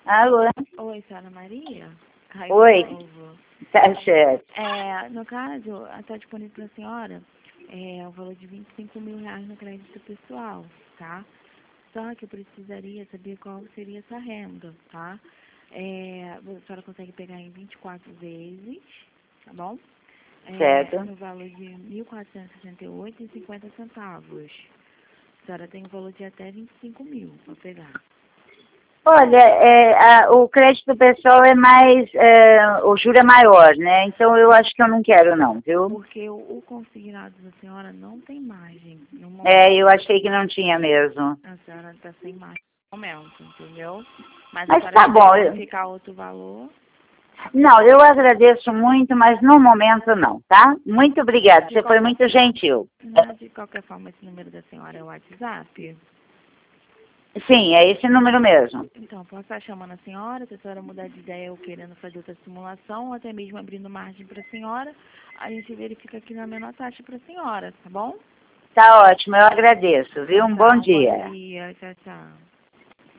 Alô? Oi, senhora Maria? Oi. De novo. Tá certo. No caso, está disponível para a senhora o valor de R$ 25.000 no crédito pessoal, tá? Só que eu precisaria saber qual seria essa renda, tá? A senhora consegue pegar em 24 vezes, tá bom? Certo. No valor de R$ 1.468,50. A senhora tem um valor de até 25.000 para pegar. Olha, o crédito pessoal é mais, o juro é maior, né? Então eu acho que eu não quero não, viu? Porque o consignado da senhora não tem margem no momento. Eu achei que não tinha mesmo. A senhora está sem margem no momento, entendeu? Mas a Mas senhora tá bom. quer verificar outro valor? Não, eu agradeço muito, mas no momento não, tá? Muito obrigada, você foi muito gentil. Não, de qualquer forma, esse número da senhora é o WhatsApp? Sim, é esse número mesmo. Então, posso estar chamando a senhora, se a senhora mudar de ideia ou querendo fazer outra simulação, ou até mesmo abrindo margem para a senhora, a gente verifica aqui na menor taxa para a senhora, tá bom? Tá ótimo, eu agradeço, viu? Um bom Bom dia. dia, tchau, tchau.